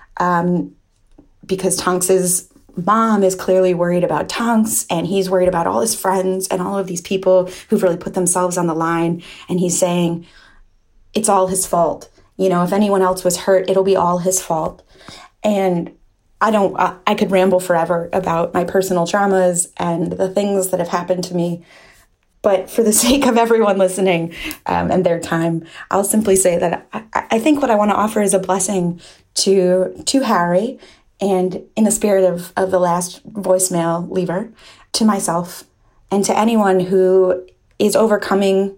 because Tonks's mom is clearly worried about Tonks, and he's worried about all his friends and all of these people who've really put themselves on the line. And he's saying it's all his fault. If anyone else was hurt, it'll be all his fault. And I could ramble forever about my personal traumas and the things that have happened to me. But for the sake of everyone listening and their time, I'll simply say that I think what I want to offer is a blessing to Harry, and in the spirit of the last voicemail leaver, to myself and to anyone who is overcoming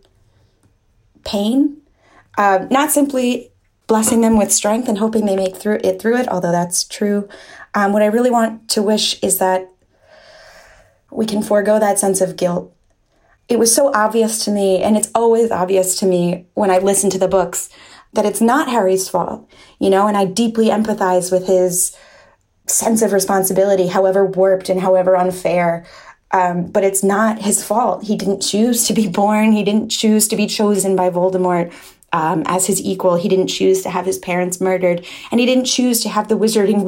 pain, not simply blessing them with strength and hoping they make through it, although that's true. What I really want to wish is that we can forego that sense of guilt. It was so obvious to me, and it's always obvious to me when I listen to the books, that it's not Harry's fault, and I deeply empathize with his sense of responsibility, however warped and however unfair. But it's not his fault. He didn't choose to be born. He didn't choose to be chosen by Voldemort as his equal. He didn't choose to have his parents murdered, and he didn't choose to have the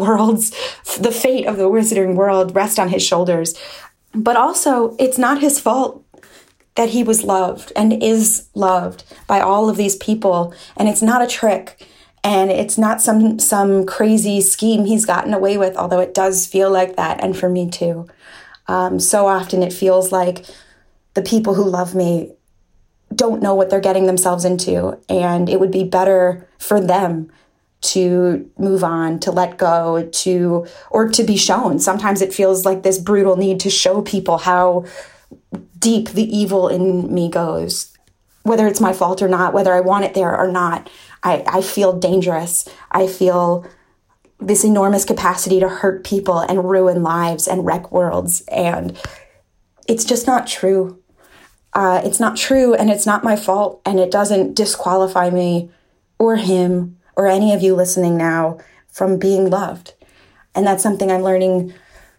fate of the Wizarding World rest on his shoulders. But also, it's not his fault that he was loved and is loved by all of these people. And it's not a trick. And it's not some crazy scheme he's gotten away with, although it does feel like that. And for me too. So often it feels like the people who love me don't know what they're getting themselves into. And it would be better for them to move on, to let go, or to be shown. Sometimes it feels like this brutal need to show people how deep the evil in me goes, whether it's my fault or not, whether I want it there or not. I feel dangerous. I feel this enormous capacity to hurt people and ruin lives and wreck worlds. And it's just not true. It's not true, and it's not my fault, and it doesn't disqualify me or him or any of you listening now from being loved. And that's something I'm learning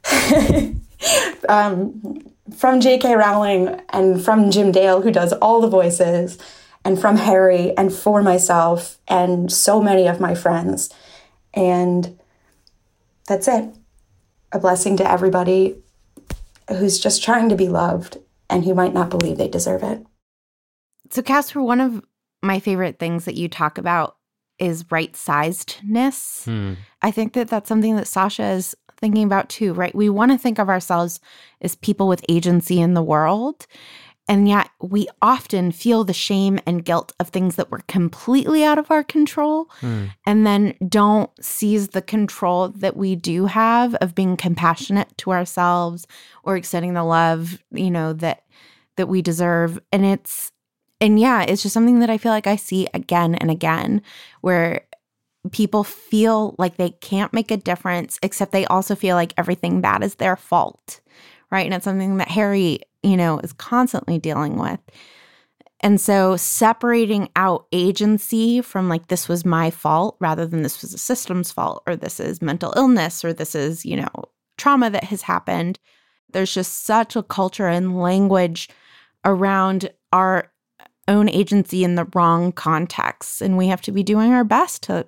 from J.K. Rowling and from Jim Dale, who does all the voices, and from Harry, and for myself and so many of my friends. And that's it. A blessing to everybody who's just trying to be loved and who might not believe they deserve it. So, Casper, one of my favorite things that you talk about is right-sizedness. I think that that's something that Sasha is thinking about too, right? We want to think of ourselves as people with agency in the world. And yet we often feel the shame and guilt of things that were completely out of our control, and then don't seize the control that we do have of being compassionate to ourselves or extending the love, that we deserve. And it's just something that I feel like I see again and again, where people feel like they can't make a difference, except they also feel like everything bad is their fault, right? And it's something that Harry, is constantly dealing with. And so separating out agency from like, this was my fault, rather than this was a system's fault, or this is mental illness, or this is, trauma that has happened. There's just such a culture and language around our own agency in the wrong contexts. And we have to be doing our best to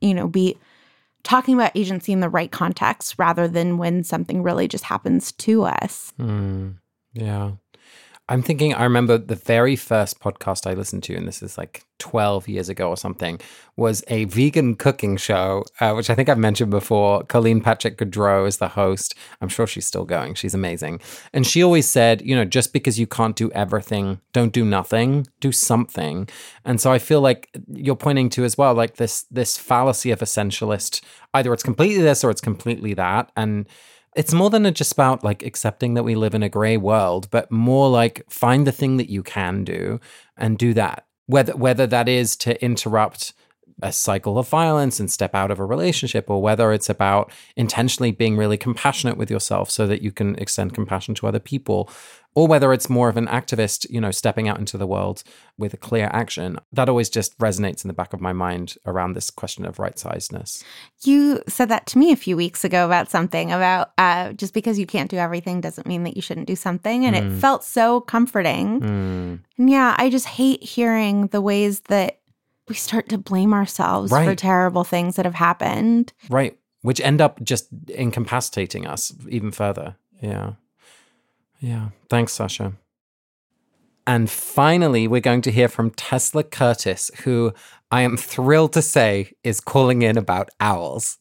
be talking about agency in the right context rather than when something really just happens to us. Yeah. I'm thinking, I remember the very first podcast I listened to, and this is like 12 years ago or something, was a vegan cooking show, which I think I've mentioned before. Colleen Patrick Goodrow is the host. I'm sure she's still going. She's amazing. And she always said, just because you can't do everything, don't do nothing, do something. And so I feel like you're pointing to as well, like this fallacy of essentialist, either it's completely this or it's completely that. And it's more than just about like accepting that we live in a gray world, but more like find the thing that you can do and do that. Whether that is to interrupt a cycle of violence and step out of a relationship, or whether it's about intentionally being really compassionate with yourself so that you can extend compassion to other people, or whether it's more of an activist, stepping out into the world with a clear action. That always just resonates in the back of my mind around this question of right-sizedness. You said that to me a few weeks ago about something about just because you can't do everything doesn't mean that you shouldn't do something. And it felt so comforting. And yeah, I just hate hearing the ways that we start to blame ourselves for terrible things that have happened. Right. Which end up just incapacitating us even further. Yeah. Yeah. Thanks, Sasha. And finally, we're going to hear from Tesla Curtis, who I am thrilled to say is calling in about owls.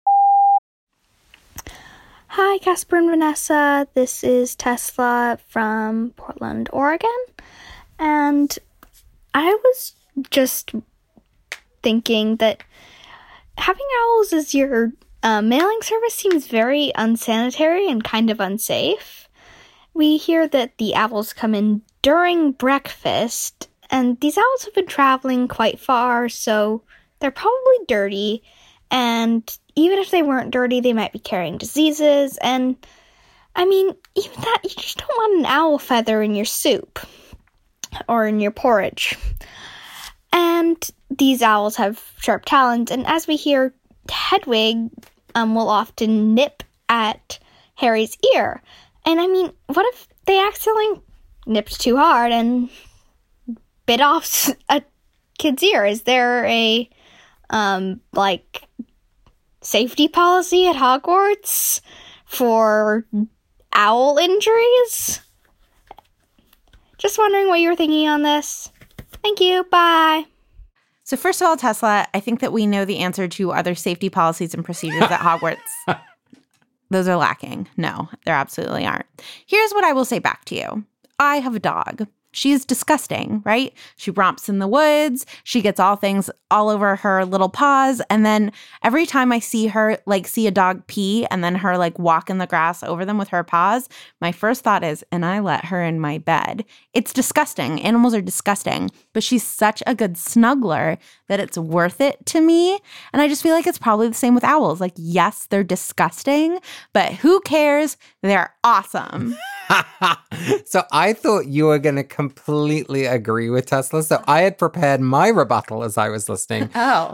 Hi, Casper and Vanessa. This is Tesla from Portland, Oregon. And I was just thinking that having owls as your mailing service seems very unsanitary and kind of unsafe. We hear that the owls come in during breakfast, and these owls have been traveling quite far, so they're probably dirty, and even if they weren't dirty, they might be carrying diseases, and I mean, even that, you just don't want an owl feather in your soup or in your porridge. And these owls have sharp talons, and as we hear, Hedwig will often nip at Harry's ear. And I mean, what if they accidentally nipped too hard and bit off a kid's ear? Is there a, safety policy at Hogwarts for owl injuries? Just wondering what you're thinking on this. Thank you. Bye. So first of all, Tesla, I think that we know the answer to other safety policies and procedures at Hogwarts. Those are lacking. No, there absolutely aren't. Here's what I will say back to you. I have a dog. She is disgusting, right? She romps in the woods. She gets all things all over her little paws. And then every time I see her, see a dog pee and then her, walk in the grass over them with her paws, my first thought is, and I let her in my bed. It's disgusting. Animals are disgusting. But she's such a good snuggler that it's worth it to me. And I just feel like it's probably the same with owls. Yes, they're disgusting, but who cares? They're awesome. So I thought you were going to completely agree with Tesla. So I had prepared my rebuttal as I was listening.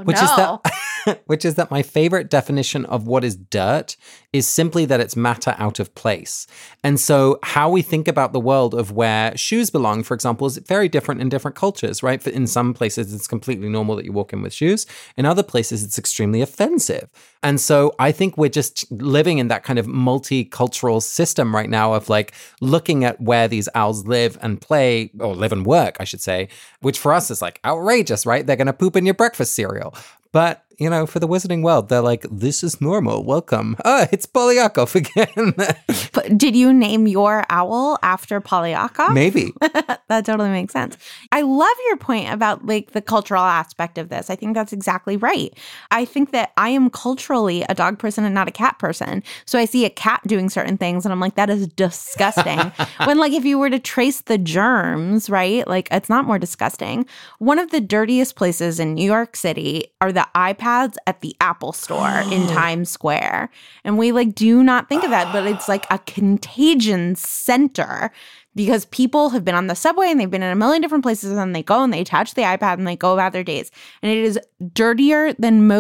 Which is that my favorite definition of what is dirt is simply that it's matter out of place. And so how we think about the world of where shoes belong, for example, is very different in different cultures, right? In some places, it's completely normal that you walk in with shoes. In other places, it's extremely offensive. And so I think we're just living in that kind of multicultural system right now of looking at where these owls live and play, or live and work, I should say, which for us is outrageous, right? They're going to poop in your breakfast cereal. But, for the wizarding world, they're this is normal. Welcome. Oh, it's Polyakov again. But did you name your owl after Polyakov? Maybe. That totally makes sense. I love your point about the cultural aspect of this. I think that's exactly right. I think that I am culturally a dog person and not a cat person. So I see a cat doing certain things and I'm that is disgusting. When if you were to trace the germs, right? It's not more disgusting. One of the dirtiest places in New York City are the iPads at the Apple store in Times Square. And we do not think of that, but it's a contagion center because people have been on the subway and they've been in a million different places and they go and they touch the iPad and they go about their days. And it is dirtier than most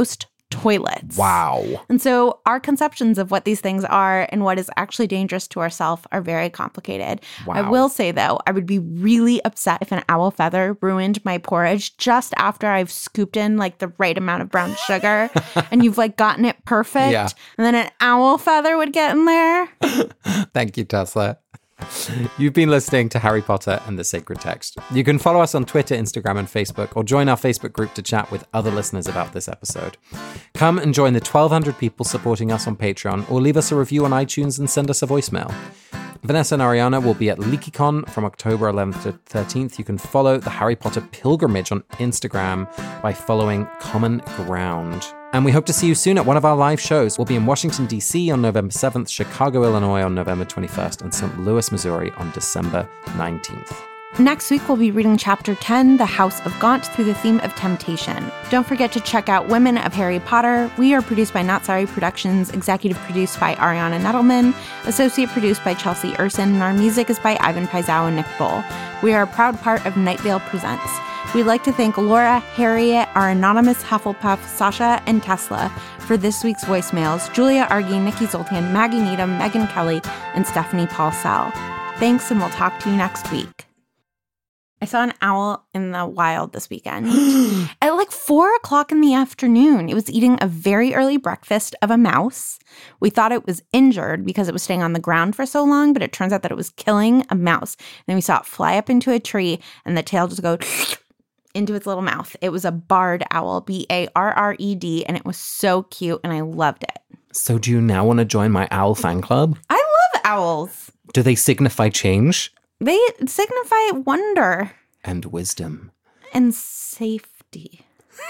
toilets. Wow. And so our conceptions of what these things are and what is actually dangerous to ourselves are very complicated. Wow. I will say, though, I would be really upset if an owl feather ruined my porridge just after I've scooped in like the right amount of brown sugar and you've like gotten it perfect. Yeah. And then an owl feather would get in there. Thank you, Tesla. You've been listening to Harry Potter and the Sacred Text. You can follow us on Twitter, Instagram, and Facebook, or join our Facebook group to chat with other listeners about this episode. Come and join the 1,200 people supporting us on Patreon, or leave us a review on iTunes and send us a voicemail. Vanessa and Ariana will be at LeakyCon from October 11th to 13th. You can follow the Harry Potter Pilgrimage on Instagram by following Common Ground. And we hope to see you soon at one of our live shows. We'll be in Washington, D.C. on November 7th, Chicago, Illinois on November 21st, and St. Louis, Missouri on December 19th. Next week, we'll be reading Chapter 10, The House of Gaunt, through the theme of temptation. Don't forget to check out Women of Harry Potter. We are produced by Not Sorry Productions, executive produced by Ariana Nettleman, associate produced by Chelsea Urson, and our music is by Ivan Paisau and Nick Bull. We are a proud part of Night Vale Presents. We'd like to thank Laura, Harriet, our anonymous Hufflepuff, Sasha, and Tesla for this week's voicemails, Julia Argy, Nikki Zoltan, Maggie Needham, Megan Kelly, and Stephanie Paulsell. Thanks, and we'll talk to you next week. I saw an owl in the wild this weekend at like 4 o'clock in the afternoon. It was eating a very early breakfast of a mouse. We thought it was injured because it was staying on the ground for so long, but it turns out that it was killing a mouse. And then we saw it fly up into a tree and the tail just go into its little mouth. It was a barred owl, Barred, and it was so cute and I loved it. So do you now want to join my owl fan club? I love owls. Do they signify change? They signify wonder. And wisdom. And safety.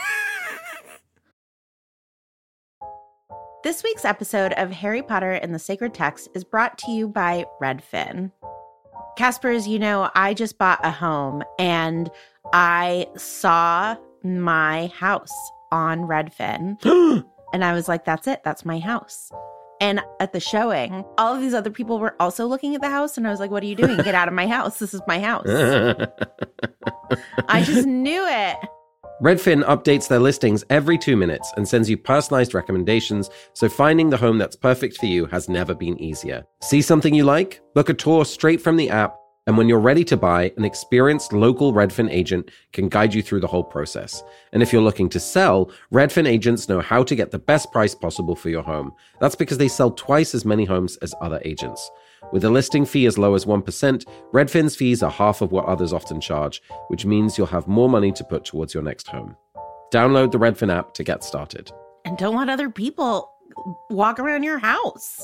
This week's episode of Harry Potter and the Sacred Text is brought to you by Redfin. Casper, as you know, I just bought a home and I saw my house on Redfin. And I was like, that's it. That's my house. And at the showing, all of these other people were also looking at the house. And I was like, what are you doing? Get out of my house. This is my house. I just knew it. Redfin updates their listings every 2 minutes and sends you personalized recommendations, so finding the home that's perfect for you has never been easier. See something you like? Book a tour straight from the app, and when you're ready to buy, an experienced local Redfin agent can guide you through the whole process. And if you're looking to sell, Redfin agents know how to get the best price possible for your home. That's because they sell twice as many homes as other agents. With a listing fee as low as 1%, Redfin's fees are half of what others often charge, which means you'll have more money to put towards your next home. Download the Redfin app to get started. And don't let other people walk around your house.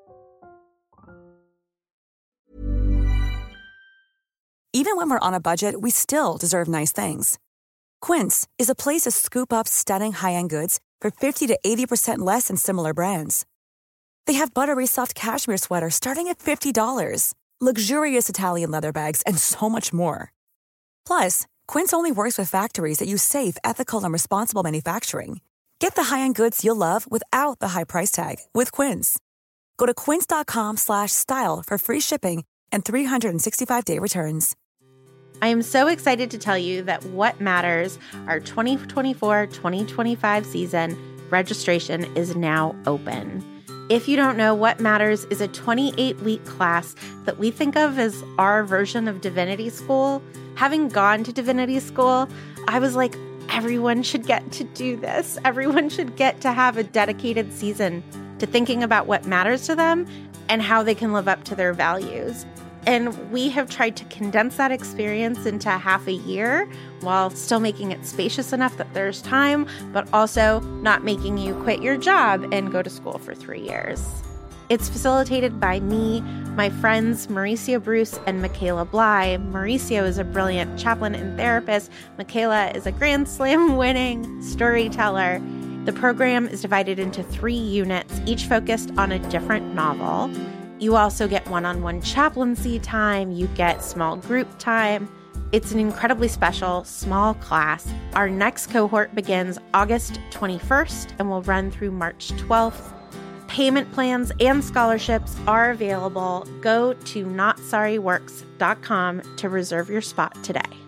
Even when we're on a budget, we still deserve nice things. Quince is a place to scoop up stunning high-end goods for 50 to 80% less than similar brands. They have buttery soft cashmere sweaters starting at $50, luxurious Italian leather bags, and so much more. Plus, Quince only works with factories that use safe, ethical, and responsible manufacturing. Get the high-end goods you'll love without the high price tag with Quince. Go to quince.com/style for free shipping and 365-day returns. I am so excited to tell you that What Matters, our 2024-2025 season, registration is now open. If you don't know, What Matters is a 28-week class that we think of as our version of Divinity School. Having gone to Divinity School, I was like, everyone should get to do this. Everyone should get to have a dedicated season to thinking about what matters to them and how they can live up to their values. And we have tried to condense that experience into half a year while still making it spacious enough that there's time, but also not making you quit your job and go to school for 3 years. It's facilitated by me, my friends Mauricio Bruce and Michaela Bly. Mauricio is a brilliant chaplain and therapist. Michaela is a Grand Slam winning storyteller. The program is divided into 3 units, each focused on a different novel. You also get one-on-one chaplaincy time. You get small group time. It's an incredibly special small class. Our next cohort begins August 21st and will run through March 12th. Payment plans and scholarships are available. Go to NotSorryWorks.com to reserve your spot today.